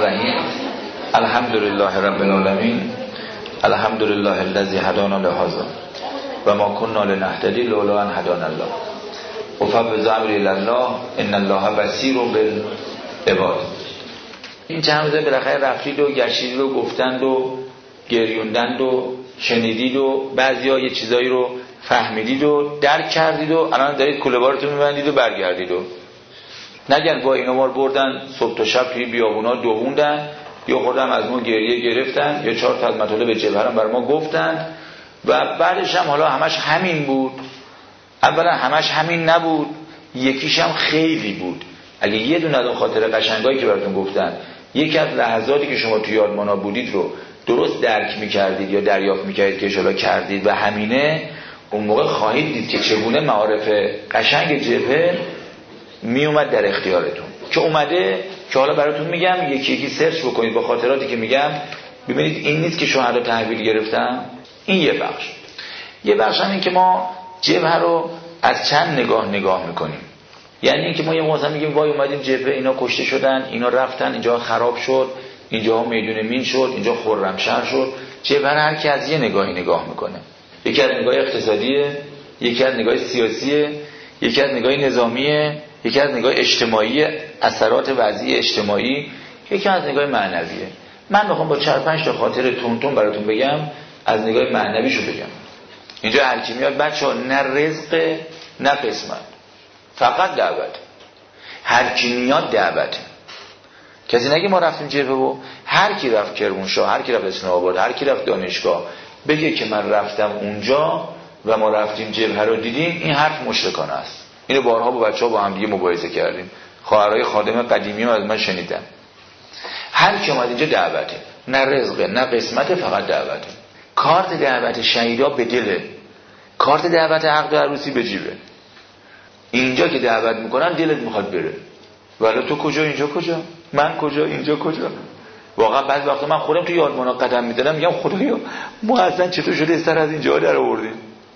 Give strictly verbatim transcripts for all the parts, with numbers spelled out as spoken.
الرحیم. الحمد لله رب العالمین. الحمد لله الذی هدانا لهذا و ما كنا لنهتدی لولا ان هدانا الله. وفوض امری الی الله ان الله بصیر بالعباد. این چند روزه بالاخره رفتید و گشتید و گفتند و گریوندند و شنیدید و بعضیا یه چیزایی رو فهمیدید و درک کردید و الان دارید کوله بارتون میبندید و برگردید و نگن با اینا ما بردن صبح تا شب توی بیابونا دووندن یا خودم از ما گریه گرفتن یا چهار تا از مطالب جبهرم بر ما گفتن و بعدش هم حالا همش همین بود. اولا همش همین نبود، یکیش هم خیلی بود. اگه یه دونه از اون خاطر قشنگایی که براتون گفتن یکی از لحظاتی که شما توی یادمانا بودید رو درست درک میکردید یا دریافت میکردید که انشالله کردید و همینه، اون موقع خواهید دید که چگونه معارف قشنگ جبهه میومد در اختیارتون که اومده که حالا براتون میگم یکی یکی سرچ بکنید با خاطراتی که میگم ببینید. این نیست که شهدا تحویل گرفتم، این یه بخش. یه بخش هم این که ما جبهه رو از چند نگاه نگاه میکنیم. یعنی این که ما یه موقع میگیم وای اومدیم جبهه اینا کشته شدن، اینا رفتن، اینجا خراب شد، اینجا میدون مین شد، اینجا خرمشهر شد. جبهه هر کی از یه نگاهی نگاه میکنه. یکی از نگاه اقتصادیه، یکی از نگاه سیاسیه، یکی از نگاه نظامیه، یکی از نگاه اجتماعی، اثرات وضعی اجتماعی، یکی از نگاه معنویه. من میخوام با چهار پنج تا خاطر تونتون براتون بگم، از نگاه معنویشو بگم. اینجا هر کی میاد بچه‌ها نه رزق نه قسمت، فقط دعوت. هر کی میاد دعوته. کسی نگه ما رفتیم جبهه و هر کی رفت کرمانشاه، هر کی رفت اسلام آباد، هر کی رفت دانشگاه بگه که من رفتم اونجا و ما رفتیم جبهه رو دیدیم، این حرف مشرکانه است. اینو بارها با بچه‌ها با هم دیگه مباحثه کردیم. خواهرای خادم قدیمی هم از من شنیدن. هر کی اومد اینجا دعوته، نه رزقه نه قسمت، فقط دعوته. کارت دعوت شهیدا به دله، کارت دعوت عقد و عروسی به جیبه. اینجا که دعوت میکنن دلت میخواد بره، ولی تو کجا اینجا کجا، من کجا اینجا کجا. واقعا بعضی وقتا من خودم تو یادمانا قدم میدادم میگم خدایا ما اصلا چطور شده سر از اینجا در آوردیم.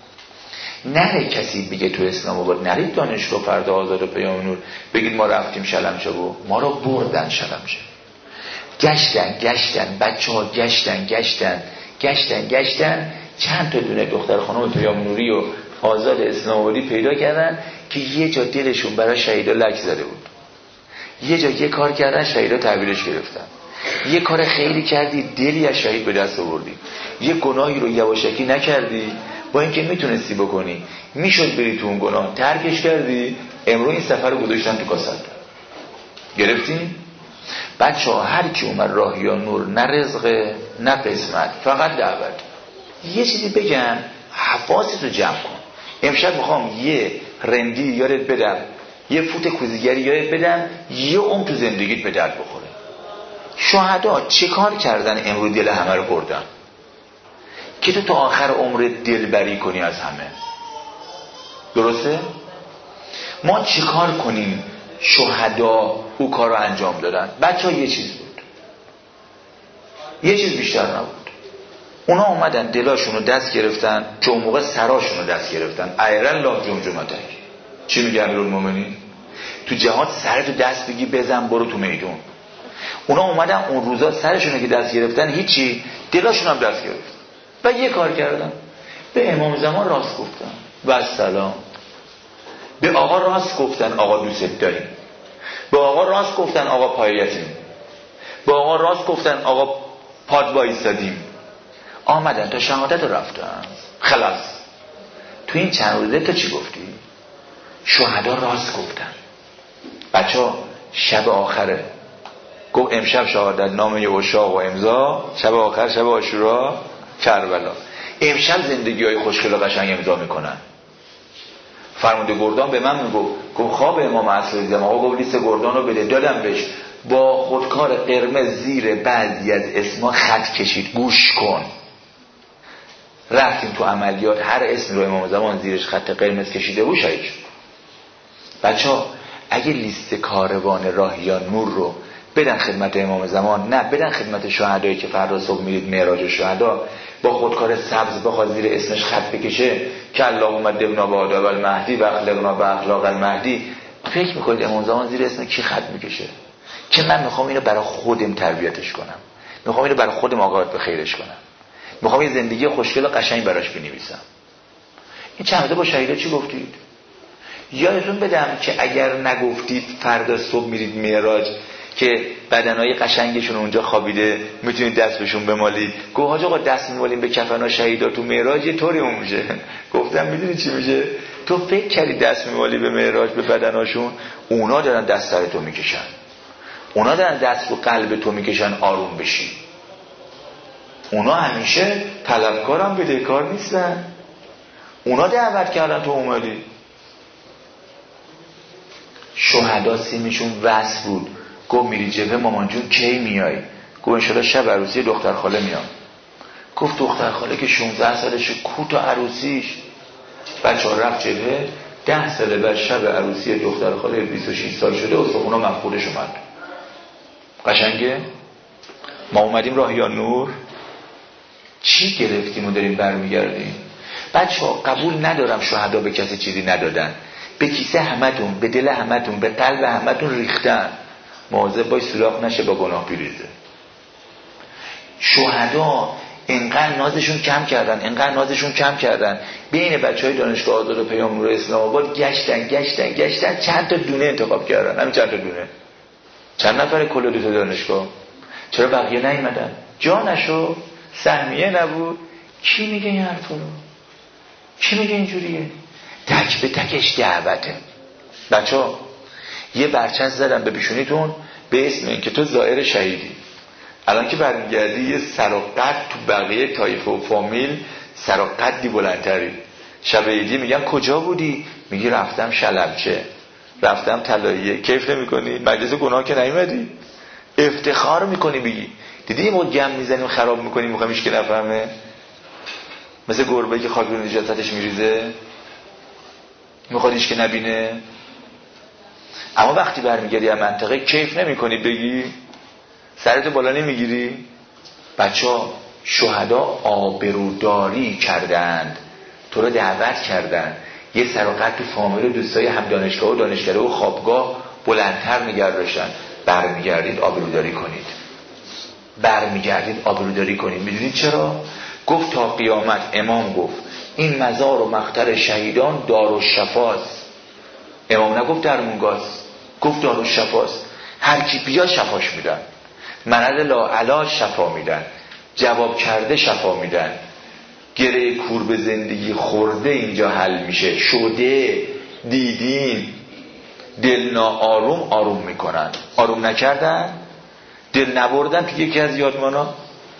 نره کسی بگه تو اسلام آباد نرید دانشگاه فردا آزاد و پیام نور بگید ما رفتیم شلمچه و ما رو بردن شلمچه. گشتن گشتن بچه‌ها گشتن گشتن گشتن گشتن چند تا دونه دختر خانم پیام نوری و آزاد اسلام آبادی پیدا کردن که یه جا دلشون برای شهیدا لک زده بود، یه جا یه کار کردن شهیدا تحویلش گرفتن، یه کار خیلی کردی دلی از شهید به دست آوردی، یه گناهی رو یواشکی نکردی با اینکه میتونستی بکنی میشد بری تو اون گناه ترکش کردی، امروز این سفر رو گذاشتن تو کاسد گرفتین. بچه‌ها هر کی اومد راهیان نور نه رزق نه قسمت، فقط دعوت. یه چیزی بگم حواست رو جمع کن. امشب میخوام یه رندی یادت بدم، یه فوت کوزیگری یادت بدم، یه عمر تو زندگیت به درد بخوره. شهدا چه کار کردن امروز دل همه رو بردن که تو تا آخر عمر دلبری کنی از همه؟ درسته؟ ما چه کار کنیم شهدا او کار رو انجام دادن؟ بچه ها یه چیز بود، یه چیز بیشتر نبود. اونا اومدن دلاشون رو دست گرفتن که اون موقع سراشون رو دست گرفتن. ایرالله جمجمتک. چی میگه امیرالمومنین؟ تو جهاد سرتو دست بگی بزن برو تو میدون. اونا اومدن اون روزا سرشون رو که دست گرفتن هیچی، دلاشون هم دست گرفت و یه کار کردن. به امام زمان راست گفتن و سلام. به آقا راست گفتن آقا دوست داریم، به آقا راست گفتن آقا پایتیم، به آقا راست گفتن آقا پاد وایسادیم. آمدن تا شهادت رو رفتن خلاص. تو این چند روزه تو چی گفتی؟ شهدا راست گفتن. بچه ها شب آخره گفت امشب شهادت نامه عشاق و امضا، شب آخر شب عاشورا کربلا. امشب زندگی های خوشگل و قشنگ امضا میکنن. فرمانده گردان به من میگفت گفت خواب امام عصر دیدم، آقا گفت لیست گردان رو بده، دادم بهش، با خودکار قرمز زیر بعضی از اسما خط کشید. گوش کن. رفتیم تو عملیات هر اسمی رو امام زمان زیرش خط قرمز کشیده بود شهید شد. بچه‌ها اگه لیست کاروان راهیان نور رو بدن خدمت امام زمان، نه بدن خدمت شهدایی که فردا صبح میرید معراج شهدا، با خودکار سبز بخواد زیر اسمش خط بکشه که اللهم دبنا به آداب المهدی و اخلاقنا به اخلاق المهدی، فکر میکنید امام زمان زیر اسم کی خط میکشه؟ که من میخوام اینو برای خودم تربیتش کنم، میخوام اینو برای خودم عاقبت به خیرش کنم، میخوام یه زندگی خوشگل و قشنگ براش بنویسم. این چند وقته با شهیدا چی گفتید؟ یادتون بدم که اگر نگفتید فردا صبح میرید معراج که بدنهای قشنگشون اونجا خوابیده میتونید دست بهشون بمالید، گفت حاج آقا دست میمالیم به کفنا شهیدا تو معراج یه طوری اون میشه. گفتم میدونی چی میشه؟ تو فکر کردی دست میمالی به معراج به بدناشون؟ اونا دارن دست سر تو میکشن، اونا دارن دست رو قلب تو میکشن آروم بشی. اونا همیشه طلبکارم بدهکار نیستن، اونا دعوت کردن تو اومدی. شهدا سیمشون وصل بود، گفت میری جبهه مامان جون کی میای؟ گفت انشالله شب عروسی دختر خاله میام. گفت دختر خاله که شانزده سالشه کو تا عروسیش؟ بچه ها رفت جبهه، ده ساله بعد شب عروسی دختر خاله بیست و شش سال شده و اونا مفقودش اومد. قشنگه؟ ما اومدیم راه یا نور چی گرفتیم و داریم برمیگردیم. بچه ها قبول ندارم شهدا به کسی چیزی ندادن، به کیسه همتون، به دل همتون، به قلب همتون ریختن. مواظب باش سوراخ نشه با گناه بریزه. شهدا اینقدر نازشون کم کردن، اینقدر نازشون کم کردن، بین بچهای دانشگاه آزاد و پیام نور اسلام آباد گشتن گشتن گشتن چند تا دونه انتخاب کردن. همین چند تا دونه، چند نفر کل دو تا دانشگاه. چرا بقیه نیومدن؟ جا نشو، سهمیه نبود. کی میگه این حرفا رو؟ کی میگه اینجوریه؟ تک به تکش دعوته. بچه‌ها یه برچسب زدم به پیشونیتون به اسم این که تو زائر شهیدی. الان که برمیگردی یه سر و قد تو بقیه طایفه و فامیل سر و قدی بلندتری. شب عیدی میگم کجا بودی؟ میگی رفتم شلمچه، رفتم طلاییه. کیف نمی‌کنی؟ مجلس گناه که نیومدی؟ افتخار میکنی بگی. دیدی ما گم میزنیم خراب میکنیم میخوایم هیچ که نفهمه، مثل گربه که خاک رو نجاستش میریزه میخواد هیچ که نبینه. اما وقتی برمیگردی از منطقه کیف نمیکنی بگی؟ سرتو بالا نمیگیری؟ بچه‌ها شهدا آبروداری کردند، تو رو دعوت کردند، یه سر و قد تو فامیل و دوستای هم دانشگاه و دانشگاه و خوابگاه بلندتر نگه داشتن. برمیگردید آبروداری کنید، برمیگردید آبروداری کنید. میدونید چرا؟ گفت تا قیامت. امام گفت این مزار و مقتل شهیدان دارالشفاست. امام نگفت درمونگاست، گفت دارالشفاست. هر کی بیا شفاش میدن، مرض لاعلاج شفا میدن، جواب کرده شفا میدن، گره کور به زندگی خورده اینجا حل میشه. شده دیدین دل ناآروم آروم میکنن، آروم نکردن، دل نبردن. تو یکی از یادمانا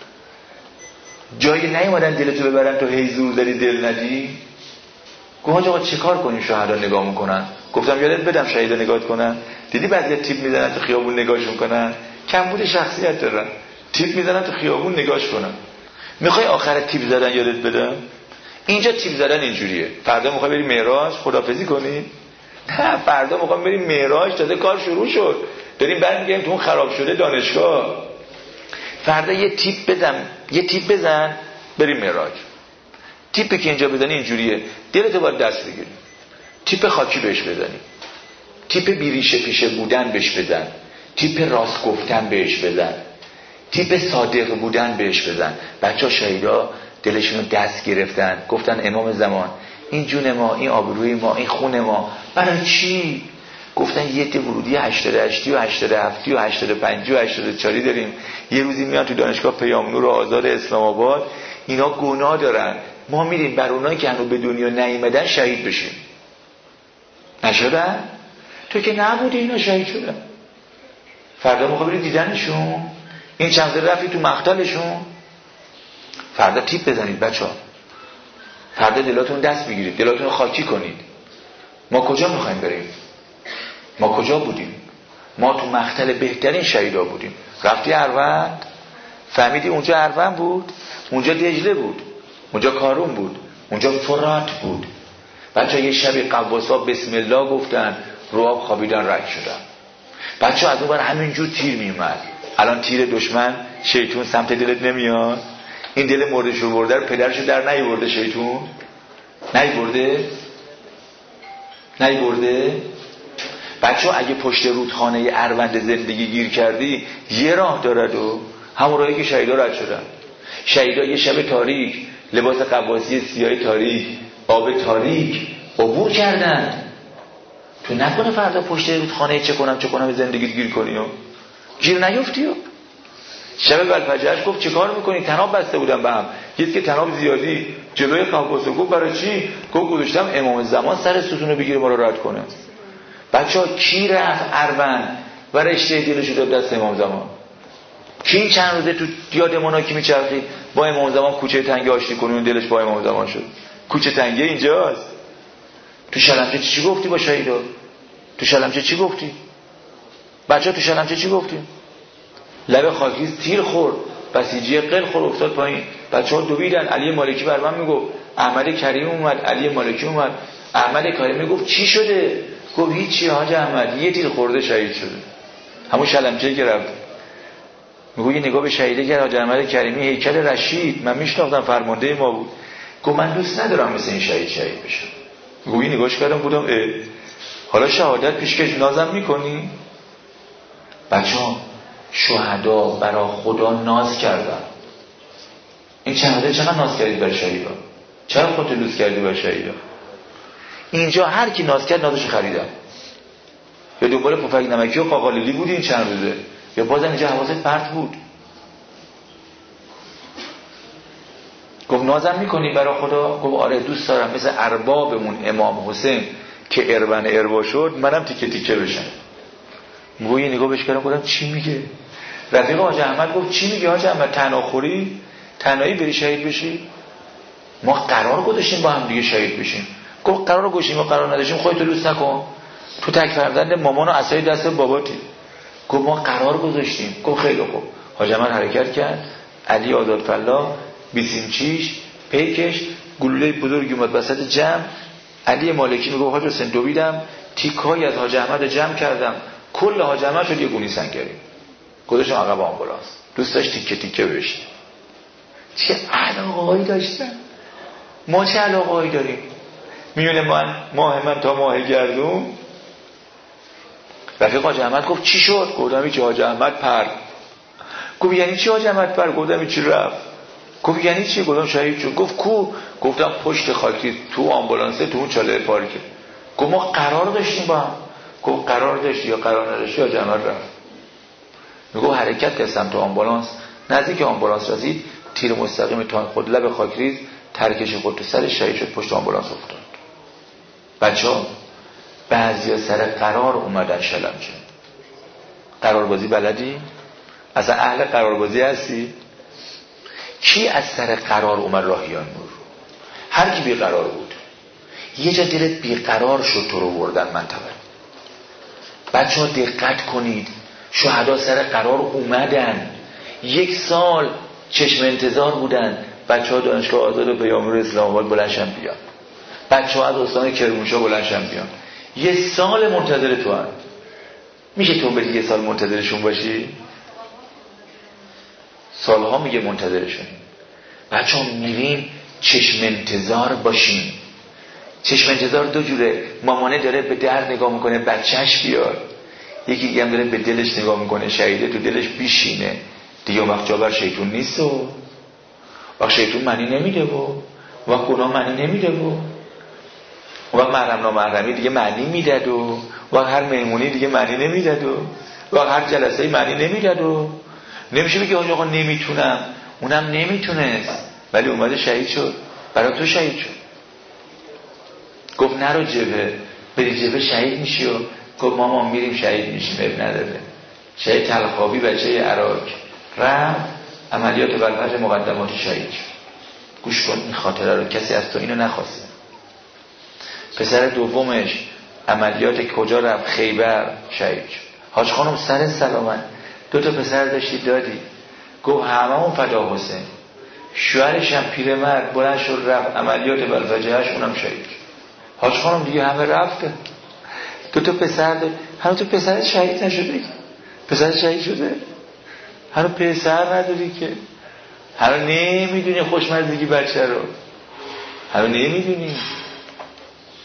جایی نیومدن دلتو ببرن تو هی زور داری دل ندی. گفت آقا چه کار کنیم شهدا نگاه میکنن؟ گفتم یادت بدم شهیدا نگاه کنن. دیدی بعضی تیپ میزنن تو خیابون نگاهش میکنن، کمبود شخصیت دارن، تیپ میزنن تو خیابون نگاهش کنن. میخوای آخر تیپ زدن یادت بدم؟ اینجا تیپ زدن اینجوریه، فردا میخوای بری معراج خدافظی کنی؟ نه، فردا میخوام بریم معراج، تازه کار شروع شد، داریم برمیگردیم تو اون خراب شده دانشگاه. فردا یه تیپ بزن، یه تیپ بزن بریم معراج. تیپی که اینجا بزنی اینجوریه، دلت باید دست بگیری، تیپ خاکی بهش بزنی، تیپ بیریشه پیشه بودن بهش بزن، تیپ راست گفتن بهش بزن، تیپ صادق بودن بهش بزن. بچه ها شهیدا دلشون دست گرفتن، گفتن امام زمان این جون ما، این آبروی ما، این خون ما برای چی؟ گفتن یه عده ورودی هشتاد و هشت و هشتاد و هفت و هشتاد و پنج و هشتاد و چهار داریم، یه روزی میان تو دانشگاه پیام نور و آزاد اسلام آباد، اینا گناه دارن، ما میریم بر اونایی که هنوز به دنیا نیومدن شهید بشیم. نشدن؟ تو که نبودی اینا شهید شدن. فردا موقع برید دیدنشون، این چند رفتی تو مقتلشون. فردا تیپ بزنید بچه ها، فردا دلاتون دست بگیرید، دلاتون خاکی کنید. ما کجا میخوایم بریم؟ ما کجا بودیم؟ ما تو مقتل بهترین شهیدا بودیم. رفتی اروند؟ فهمیدی اونجا اروند بود، اونجا دجله بود، اونجا کارون بود، اونجا فرات بود. بچه یه شبی قواسا بسم الله گفتن، رواب خوابیدن رد شدن. بچه از اون بر همینجور تیر میومد. الان تیر دشمن شیطون سمت دلت نمیاد؟ این دل مردش رو برده رو پدرشو در نیورده شیطون؟ نیورده؟ نیورده؟ بچه ها اگه پشت رودخانه اروند زندگی گیر کردی یه راه دارد و همون راهی که شهیدا رد شدن. شهیدا یه شب تاریک لباس قواسی سیاه تاریک آب تاریک عبور کردن. تو نکنه فردا پشت رودخانه چه کنم چه کنم زندگی گیر کنی و گیر نیفتی. و شب بلفجرش گفت چه کار میکنی؟ تناب بسته بودم به هم، یکی که تناب زیادی جلوی قواس. گفت برای چی؟ گفت گذاشتم امام زمان سر ستونو بگیره ما رو رد کنه. بچه‌ها کی رفت اروند و رشته دلش داد دست امام زمان؟ کی این چند روزه تو یاد مناکی میچرخید با امام زمان کوچه تنگی آشتی کنه اون دلش با امام زمان شد؟ کوچه تنگی اینجاست. تو شلمچه چی گفتی با شهیدا؟ تو شلمچه چی گفتی؟ بچه‌ها تو شلمچه چی گفتی؟ لب خاکریز تیر خورد، بسیجی قل خورد افتاد پایین. بچه‌ها دویدن. علی مالکی بر من میگفت احمد کریم اومد، علی مالکی اومد. احمد کریمی گفت چی شده؟ گفت هیچی حاج احمد، یه تیر خورده شهید شده. همون شلمچه‌ای که رفت. میگه یه نگاه به شهیده کرد حاج احمد کریمی هیکل رشید، من میشناختم فرمانده ما بود. گفت من دوست ندارم مثل این شهید شهید بشم. میگه نگاهش کردم بودم اه حالا شهادت پیشکش نازم میکنی؟ بچه‌ها شهدا برای خدا ناز کردن. این چنده چقدر ناز کردید بر شهیدا؟ چرا خودت لوس کردی بر شهیدا؟ اینجا هر کی ناز کرد نازش خریدم. یا دنبال پفک نمکی و قاقالیلی بودی این چند روزه، یا بازم اینجا حواست پرت بود. گفت نازم میکنی برای خدا؟ گفت آره دوست دارم مثل اربابمون امام حسین که اربن اربا شد منم تیکه تیکه بشم. گفت یه نگاه بهش کردم گفتم چی میگه؟ رفیق حاج احمد گفت چی میگه حاج احمد؟ تناخوری؟ تنهایی بری شهید بشی؟ ما قرار گذاشتیم با هم دیگه شهید بشیم. گفت قرار گذاشتیم و قرار نداشتیم خودت لوس نکن، تو تک فرزند مامان و عصای دست باباتی. گفت ما قرار گذاشتیم. گفت خیلی خوب. حاج احمد حرکت کرد، علی آزادفلا بیسیمچیش پیکش گلوله بزرگی اومد وسط جمع. علی مالکی میگه حاج حسین دویدم تیکای از حاج احمد جمع کردم، کل حاج احمد شد یه گونی سنگری. گذاشتم عقب آمبولانس. دوست داشت تیکه تیکه بشه. چه علاقه‌ای داشتن؟ ما چه علاقه‌ای داریم؟ میونه من ماه من تا ماه گردون. رفیق حاج احمد گفت چی شد؟ گفتم چی حاج احمد پر. گفت یعنی چی حاج احمد پر؟ گفتم چی رفت. گفت یعنی چی؟ گفتم شهید شد. گفت کو؟ گفتم پشت خاکی تو آمبولانسه تو اون چاله پارکه. گفت ما قرار داشتیم با هم. گفت قرار داشتی یا قرار نداشتی؟ حاج احمد رفت. میگه حرکت کرد سمت آمبولانس. نزدیک آمبولانس رسید تیر مستقیم تان خود لب خاکریز ترکش خود تو سر شهید شد، پشت آمبولانس افتاد. بچه‌ها بعضیا سر قرار اومدن شلمچه. قراربازی بلدی؟ اصلا اهل قراربازی هستی؟ کی از سر قرار اومد راهیان نور؟ هر کی بیقرار بود. یه جا دلت بیقرار شد تو رو بردن منطقه. بچه‌ها دقت کنید، شهدا سر قرار اومدن، یک سال چشم انتظار بودن. بچه‌ها دانشگاه آزاد و پیامبر اسلام آباد بلندشن بیان، بچه‌ها از استان کرمانشاه بلندشن بیان، یه سال منتظر تو هست. میشه تو بری یه سال منتظرشون باشی؟ سالها میگه منتظرشون. بچه‌ها میریم چشم انتظار باشیم. چشم انتظار دو جوره. مامانه داره به در نگاه میکنه بچهش بیاد، یکی دیگه هم داره به دلش نگاه میکنه شهیده تو دلش بیشینه دیگه. وقت جابر شیطون نیست و وقت شیطون معنی نمیده و وقت گناه معنی نمیده و وقت محرم نامحرمی دیگه معنی میداد و وقت هر مهمونی دیگه معنی نمیداد و وقت هر جلسه معنی نمیداد و نمیشه بگی حاج آقا نمیتونم. اونم نمیتونست ولی اومده شهید شد. برای تو شهید شد. گفت نرو جبه، بری جبه شهید میشی. و گفت مامان میریم شهید میشیم. اب نداره. شهید تلخابی بچه عراق رفت عملیات بلفجر مقدماتی شهید شد. گوش کن این خاطره رو، کسی از تو اینو نخواسته. پسر دومش عملیات کجا رفت؟ خیبر شهید شد. حاج خانم سر سلامت دو تا پسر داشتی دادی. گفت هممون فدا حسین. شوهرش هم پیرمرد بلند شد رفت عملیات بلفجرش اونم شهید شد. حاج خانم دیگه همه رفته. دو تا پسر داد. هنوز تو پسر شهید نشده؟ پسر شهید شده؟ هنوز پسر نداری که؟ هنوز نمیدونی خوشمزدگی بچه رو؟ هنوز نمیدونی؟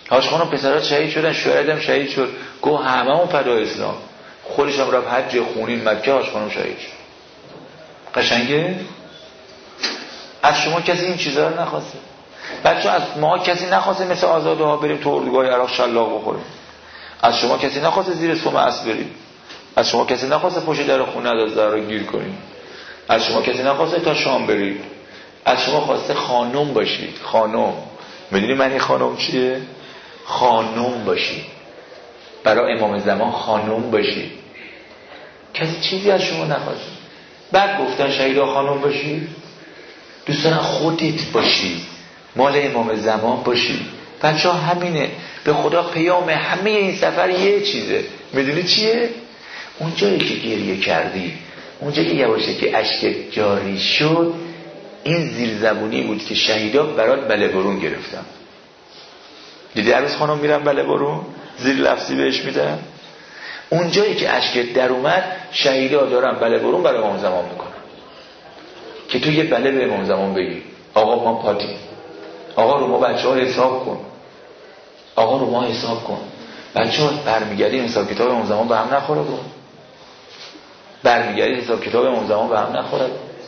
حاج خانم پسرها شهید شدن، شوهرم شهید شد، گو هممون فدای اسلام. خودش هم رفت حج خونین مکه، حاج خانم شهید شد. قشنگه؟ از شما کسی این چیزا رو نخواسته. بچه از ما کسی نخواسته مثل آزاده ها بریم تو اردوگاه عراق شلاق بخوریم. از شما کسی نخواسته زیر سم اسب بریم. از شما کسی نخواسته پشت در خونه دزدار رو گیر کنیم. از شما کسی نخواسته تا شام برید. از شما خواسته خانم باشید. خانم. میدونی معنی خانم چیه؟ خانم باشید. برای امام زمان خانم باشید. کسی چیزی از شما نخواسته. بعد گفتن شهیدا خانم باشید. دوستان خودت باشی، مال امام زمان باشی. بچه ها همینه. به خدا پیام همه این سفر یه چیزه. میدونی چیه؟ اون جایی که گریه کردی، اون جایی که یواشه که اشک جاری شد، این زیرزبونی بود که شهیدا برات بله برون گرفتن. دیدی عروس خانم میرن بله برون زیر لفظی بهش میدن. اون جایی که اشک در اومد، شهیدا دارن بله برون برای امام زمان میکنن که تو یه بله به امام زمان بگی آقا ما پاتی، آقا رو ما بچه ها حساب کن، آقا رو ما حساب کن. بچه ها برمیگردیم حساب کتاب امام زمان به هم نخوره بود. برمیگردیم حساب کتاب امام زمان به هم نخوره.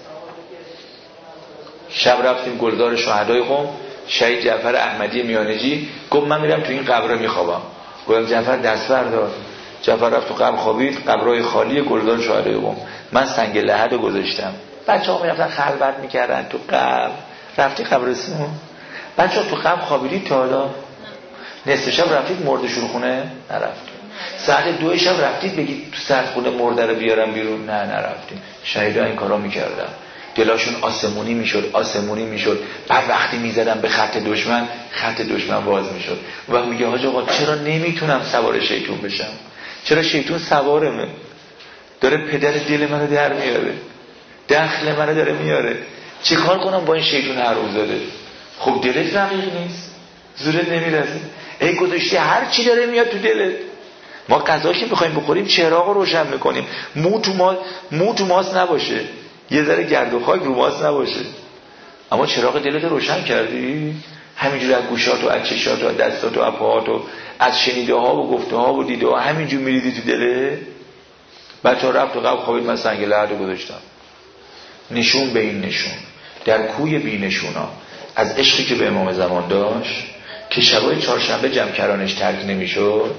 شب رفتیم گلدار شهدای قم، شهید جعفر احمدی میانجی گفت من میرم تو این قبر میخوابم. گفتم جعفر دست بردار. جعفر رفت تو قبر خوابید. قبرای خالی گلدار شهدای قم. من سنگ لحد رو گذاشتم. بچه ها میرفتن خلوت میکردن تو قبر. رفتی قبرستون؟ بچه ها تو قبر خوابیدید تا حالا؟ نصف شب رفتید مردشون خونه؟ نرفتید. ساعت دو شب رفتید بگید تو سردخونه مرده رو بیارم بیرون؟ نه نرفتید. شهیدا این کارا میکردن. دلاشون آسمونی میشد، آسمونی میشد. بعد وقتی میزدن به خط دشمن، خط دشمن باز میشد. و میگه حاج آقا چرا نمیتونم سوار شیطون بشم؟ چرا شیطون سوارمه؟ داره پدر دل منو در میاره، دخل منو داره میاره. چه کار کنم با این شیطون هر روز داده؟ خب دلت رقیق نیست، زورت نمیرسه. ای گذاشتی هر چی داره میاد تو دلت. ما غذاشی میخوایم بخوریم چراغ رو روشن میکنیم، مو تو ما مو تو ماست نباشه، یه ذره گرد و خاک رو ماست نباشه. اما چراغ دلت روشن کردی؟ همینجور از گوشات و از چشات و از دستات و از پاهات و از شنیده ها و گفته ها و دیده ها همینجور میریدی تو دلت. بچه‌ها رفت و قبل خوابید. من سنگ لحد رو گذاشتم. نشون به این نشون در کوی بی نشونا از عشقی که به امام زمان داشت که شبای چهارشنبه جمکرانش ترک نمیشد.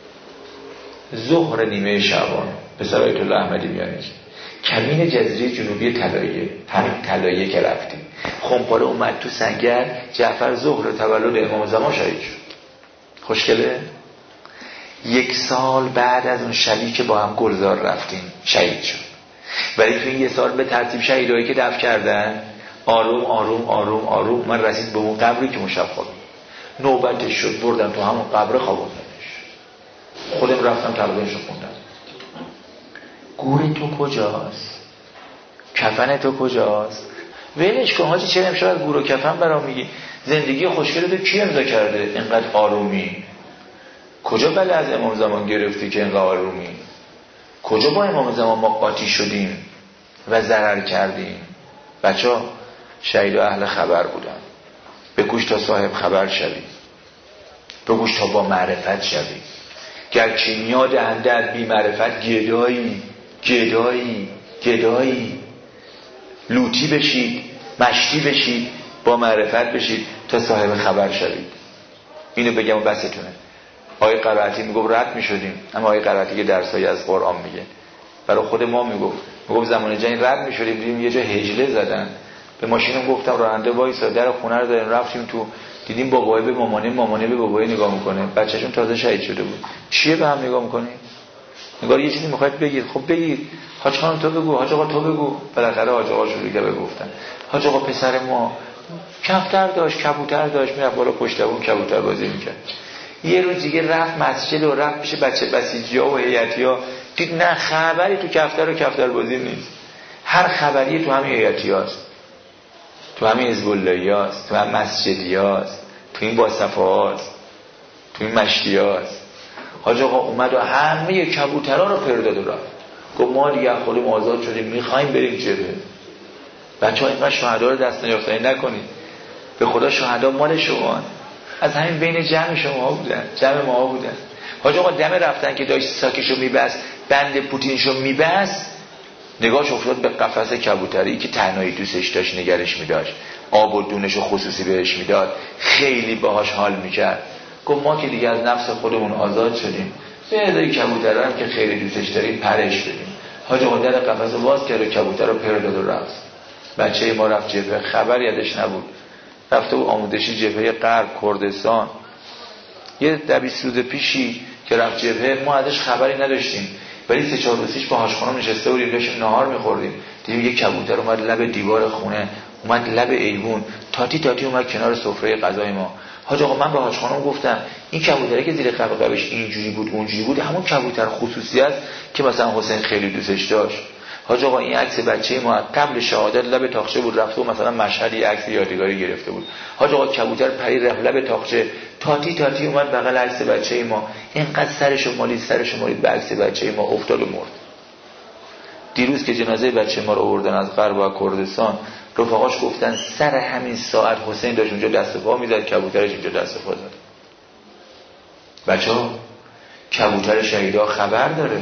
ظهر نیمه شعبان پسر آیت الله احمدی میانجی کمین جزیره جنوبی طلایه، همین طلایه که رفتیم، خمپاره اومد تو سنگر. جعفر ظهر تولد امام زمان شهید شد. خوشگله. یک سال بعد از اون شبی که با هم گلزار رفتیم شهید شد. ولی تو این یه سال به ترتیب شهیدایی که دفن کردن آروم آروم آروم آروم من رسید به اون قبری که مشب خوابید. نوبتش شد بردم تو همون قبر خوابوندنش. خودم رفتم تلقینشو خوندم. گور تو کجاست؟ کفن تو کجاست؟ ولش کن حاجی، چرا امشب از گور و کفن برام میگی؟ زندگی خوشگل تو کی امضا کرده اینقدر آرومی؟ کجا بله از امام زمان گرفتی که اینقدر آرومی؟ کجا با امام زمان ما قاطی شدیم و ضرر کردیم؟ بچه ها شهید و اهل خبر بودن. بگوش تا صاحب خبر شوی، بگوش تا با معرفت شوی. گر کیمیا دهندت بی معرفت گدایی گدایی گدایی. لوتی بشید، مشتی بشید، با معرفت بشید تا صاحب خبر شوید. اینو بگم و بستونه. آقای قرائتی میگفت رد میشدیم، اما آقای قرائتی که درسایی از قرآن میگه برای خود ما میگفت میگفت زمان جنگ رد میشدیم دیدیم یه جا هجله زدن به ماشینم گفتم راننده وایسا در خونه رو داریم رفتیم تو دیدیم بابای به مامانه مامانه به بابای نگاه میکنه. بچه‌شون تازه شهید شده بود. چیه به هم نگاه میکنی؟ نگار یه چیزی میخواید بگید. خب بگید. حاج خانم تو بگو، حاج آقا تو بگو. بالاخره حاج آقا شروع کرد گفتن. حاج آقا پسر ما کفتر داشت، کبوتر داشت، میرفت بالا پشت اون کبوتر بازی میکرد. یه روز دیگه رفت مسجد و رفت پیش بچه بسیجی‌ها و هیئتی‌ها، دید نه خبری تو کفتر و کفتر بازی نیست. هر خبری تو همین هیئتی‌هاست، تو همین حزب اللهی‌هاست، تو همین مسجدی‌هاست، تو این باصفاهاست، تو این مشتی‌هاست. حاج آقا اومد و همه کبوترها رو پر داد و رفت. گفت ما دیگه خودمون آزاد شدیم، می‌خوایم بریم جبهه. بچه‌ها اینقدر شهدا رو دست نیافتنی نکنید. به خدا شهدا مال شما. از همین بین جمع شما بودن، جمع ما بودن. حاج آقا دم رفتن که داشت ساکشو میبست، بند پوتینشو میبست، نگاهش افتاد به قفس کبوتری که تنهایی دوستش داشت نگرش میداشت، آب و دونشو خصوصی بهش میداد، خیلی باهاش حال میکرد. گفت ما که دیگه از نفس خودمون آزاد شدیم، به ازای کبوتر هم که خیلی دوستش داریم پرش بدیم. حاج آقا در قفس باز کرد و کبوتر رو پر داد و رفت. بچه ما رفت جبهه، خبری ازش نبود، رفته و آموزشی جبهه غرب کردستان. یه دویست روز پیشی که رفت جبهه ما ازش خبری نداشتیم، ولی سه چهار روزیش با هاش خانم نشسته بودیم داشتیم نهار می‌خوردیم، دیدیم یه کبوتر اومد لب دیوار خونه، اومد لب ایوون، تاتی تاتی اومد کنار سفره غذای ما. حاج آقا من به هاش خانم گفتم این کبوتری که زیر قبقبش اینجوری بود اونجوری بود همون کبوتر خصوصی است که مثلا حسین خیلی دوستش داشت. حاج آقا این عکس بچه ما قبل شهادت لب تاقچه بود، رفته و مثلا مشهدی عکس یادگاری گرفته بود. حاج آقا کبوتر پری رفت لب تاقچه، تاتی تاتی اومد بغل عکس بچه ما، اینقدر سرشو مالید سرشو مالید به عکس بچه ما، افتاد و مرد. دیروز که جنازه بچه ما رو آوردن از غرب و کردستان، رفقاش گفتن سر همین ساعت حسین داشت اونجا دست و پا میزد، کبوترش اینجا دست و پا زد. بچه‌ها کبوتر شهیدا خبر داره،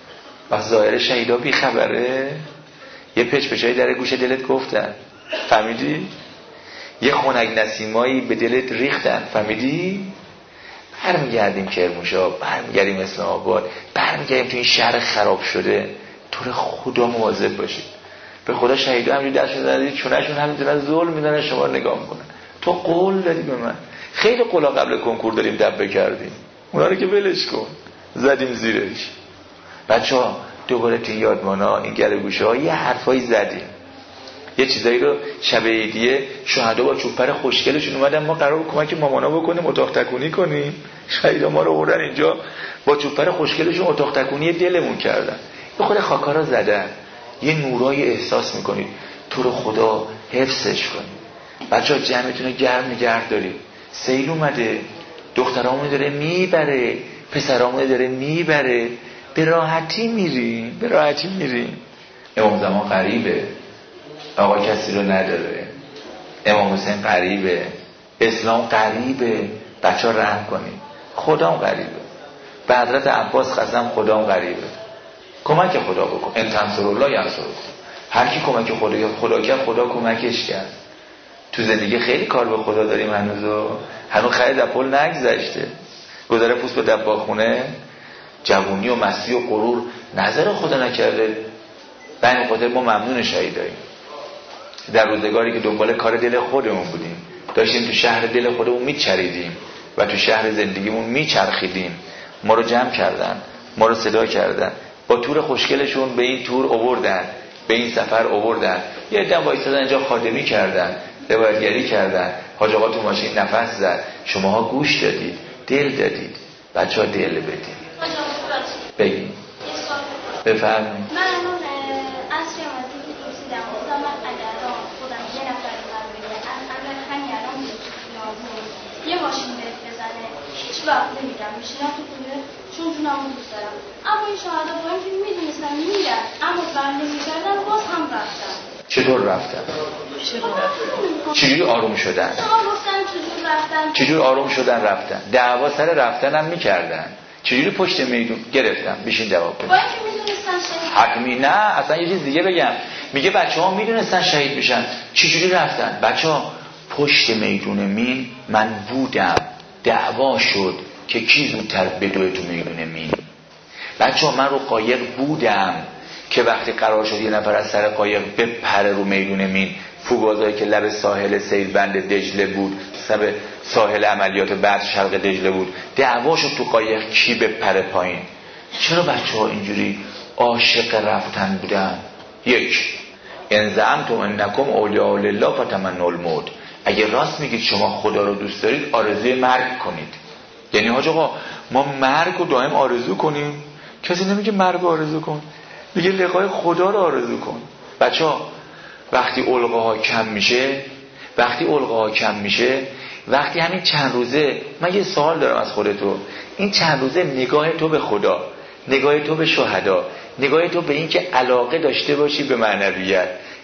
بس ظاهر شهیدا بی خبره. یه پچ پچایی در گوش دلت گفتن، فهمیدی؟ یه خنک نسیمایی به دلت ریختن، فهمیدی؟ برمیگردیم کرمانشاه، برمیگردیم اسلام آباد، برمیگردیم تو این شهر خراب شده. طور خدا مواظب باشید. به خدا شهیدا همینجوری دست میزنن چونشون همینجوری ظلم میدن شما رو نگاه میکنن. تو قول دادی به من، خیلی قولا قبل کنکور داریم دبه کردیم، اونا رو که ولش کن، زدیم زیرش. بچه‌ها دوباره تو یادمانا این گرگوشه ها یه حرفایی زدیم، یه چیزایی رو شب عیدیه شهدا با چوب‌پر خوشگلشون اومدن، ما قرار بود کمک مامانا بکنیم اتاق تکونی کنیم، شهیدا ما رو آوردن اینجا با چوب‌پر خوشگلشون اتاق تکونی دلمون کردن. به خود خاکارا زدن. یه نورای احساس میکنید، تو رو خدا حفظش کنید. بچه‌ها جمعتون رو گرم نگه دارید. سیل اومده، دخترامون داره میبره، پسرامون داره میبره، به راحتی میریم، به راحتی میریم. امام زمان قریبه، آقا کسی رو نداره، امام حسین قریبه، اسلام قریبه. بچه‌ها رحم کنید، خدام قریبه، به حضرت عباس قسم خدام قریبه. کمک خدا بکن، ان تنصر الله ینصرکم. هر کی کمک خدا خدا کرد خدا کمکش کرد. تو زندگی خیلی کار به خدا داریم هنوزو، هنوز خرید پول نگذشته. گذاره پوست به دباخونه، جوونی و مستی و غرور نظر خدا نکرده. بنی خاطر ما ممنون شهیداییم. در روزگاری که دنبال کار دل خودمون بودیم، داشتیم تو شهر دل خودمون میچریدیم و تو شهر زندگیمون میچرخیدیم، ما رو جمع کردن، ما رو صدا کردن، با تور خوشگلشون به این تور آوردن، به این سفر آوردن. یه عده وایسادن اینجا خادمی کردن، روایتگری کردن. حاج آقا تو ماشین نفس زد، شماها گوش دادید، دل دادید. بچه‌ها دل بدید. بگید. بفرمایید. من اون اصلی اومدی که پرسیدم گفتم من اگر خودم یه نفر رو بگیرم اگر همین الان یه ماشین بهت بزنه هیچ وقت نمیدم میشینم تو خونه چون جونم دوست دارم. اما این شهادا با اینکه میدونستم میرن اما بنده میکردن باز هم رفتن. چطور رفتن؟ چجوری آروم شدن؟ چجور آروم شدن رفتن؟ دعوا سر رفتن هم میکردن. چجوری پشت میدون گرفتن؟ بشین جواب بده. با اینکه میدونستن شهید حتمی نه، اصلا یه چیز دیگه بگم. میگه بچه ها میدونستن شهید میشن، چجوری رفتن؟ بچه ها پشت میدون مین من بودم، دعوا شد که کی زودتر بدوه تو میدون مین. بچه ها من رو قایق بودم که وقتی قرار شد یه نفر از سر قایق بپره رو میدون مین، فوگازایی که لب ساحل سیل بند دجله بود، سب ساحل عملیات بعد شرق دجله بود، دعوا شد تو قایق کی بپره پایین. چرا بچه ها اینجوری عاشق رفتن بودن؟ یک، ان زعمتم انکم اولیاء لله فتمنوا الموت. اگه راست میگید شما خدا رو دوست دارید آرزوی مرگ کنید. یعنی حاج آقا ما مرگ رو دائم آرزو کنیم؟ کسی نمیگه مرگ آرزو کن، میگه لقای خدا رو آرزو کن. بچه ها وقتی علقه‌ها کم میشه، وقتی علقه‌ها کم میشه، وقتی همین چند روزه، من یه سوال دارم از خودتو، این چند روزه نگاه تو به خدا، نگاه تو به شهدا، نگاه تو به این که علاقه داشته باشی به معنویت،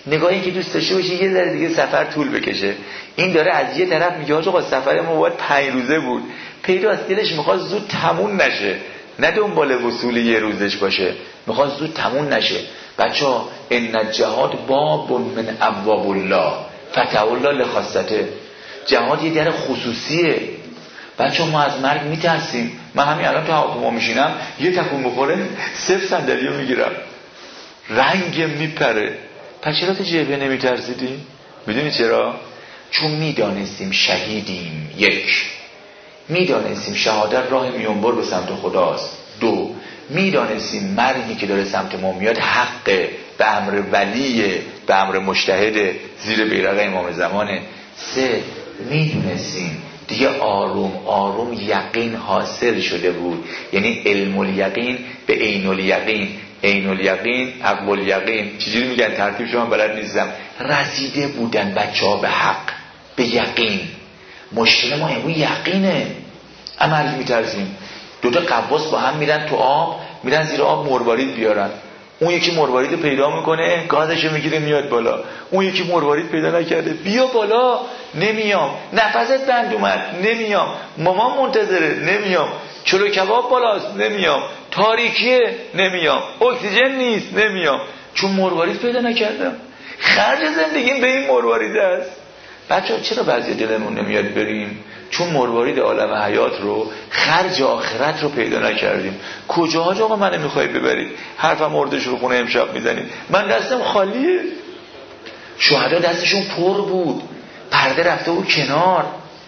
نگاهی که دوست داشته باشی یه ذره دیگه سفر طول بکشه. این داره از یه طرف میگه آقا سفر ما باید پنج روزه بود، پیداست دلش میخواد زود تموم نشه، نه دنبال وصول یه روزش باشه، میخواد زود تموم نشه. بچه‌ها ان الجهاد باب من ابواب الله فتح الله لخاصته. جهاد یه در خصوصیه. بچه‌ها ما از مرگ میترسیم. من همین الان تو هواپیما میشینم یه تکون بخوره صفر صندلیو میگیرم، رنگ میپره. پس چرا تو جبهه نمیترسیدیم؟ میدونی چرا؟ چون میدانستیم شهیدیم. یک، میدانستیم شهادت راه میانبر به سمت خداست. دو، میدانستیم مرگی که داره سمت ما میاد حقه، به امر ولیه، به امر مجتهد زیر بیرق امام زمانه. سه، میدونستیم دیگه آروم آروم یقین حاصل شده بود، یعنی علم الیقین به عین الیقین، عین الیقین حق الیقین، چجوری میگن ترتیبش من بلد نیستم، رسیده بودن بچه‌ها به حق، به یقین. مشکل ما امروز یقینه. عمل میترسیم. دو تا قواس با هم میرن تو آب، میرن زیر آب مروارید بیارن. اون یکی مروارید رو پیدا میکنه، گازش رو میگیره میاد بالا. اون یکی مروارید پیدا نکرده، بیا بالا، نمیام. نفست بند اومد، نمیام. مامان منتظره، نمیام. چلو کباب بالاست، نمیام. تاریکیه، نمیام. اکسیژن نیست، نمیام. چون مروارید پیدا نکردم. خرج زندگیم به این مروارید است. بچه‌ها چرا بعضی دلمون نمیاد بریم؟ چون مروارید عالم حیات رو، خرج آخرت رو پیدا نکردیم. کجاها آقا منو میخوای ببرید؟ حرفم مردش رو خونه امشب میزنید، من دستم خالیه. شهدا دستشون پر بود، پرده رفته بود کنار.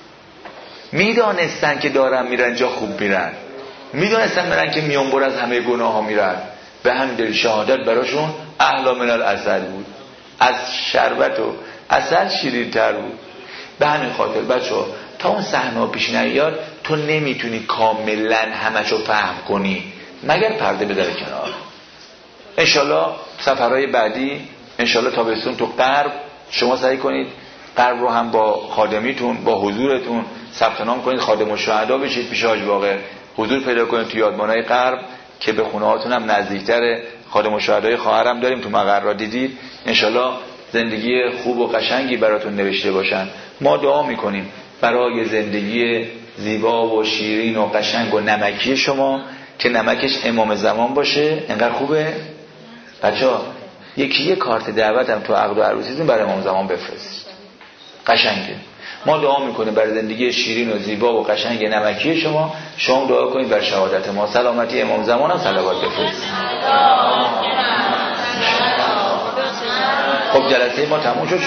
میدانستن که دارن میرن جا خوب میرن، میدانستن میرن که میانبر از همه گناه ها میرن. به همین دلیل شهادت براشون احلا من العسل بود، از شربت و عسل شیرین تر بود. به همین خاطر بچه‌ها تا اون صحنه پیش نیاد تو نمیتونی کاملا همشو فهم کنی مگر پرده بذاری کنار. انشالله سفرهای بعدی، انشالله تابستون تو غرب شما سعی کنید غرب رو هم با خادمیتون، با حضورتون ثبت نام کنید، خادم الشهدا بشید، پیش حاج باقر حضور پیدا کنید تو یادمانهای غرب که به خونه هاتون هم نزدیکتره. خادم الشهدای خواهرم داریم تو مقر دیدید. انشالله زندگی خوب و قشنگی براتون نوشته باشن. ما دعا میکنیم برای زندگی زیبا و شیرین و قشنگ و نمکی شما که نمکش امام زمان باشه. انقدر خوبه بچه‌ها؟ یکی یه کارت دعوتم تو عقد و عروسیتون برای امام زمان بفرست، قشنگه. ما دعا میکنیم برای زندگی شیرین و زیبا و قشنگ نمکی شما. شما دعا کنید بر شهادت ما. سلامتی امام زمان هم صلوات بفرست. خب جلسه ما تموم شد.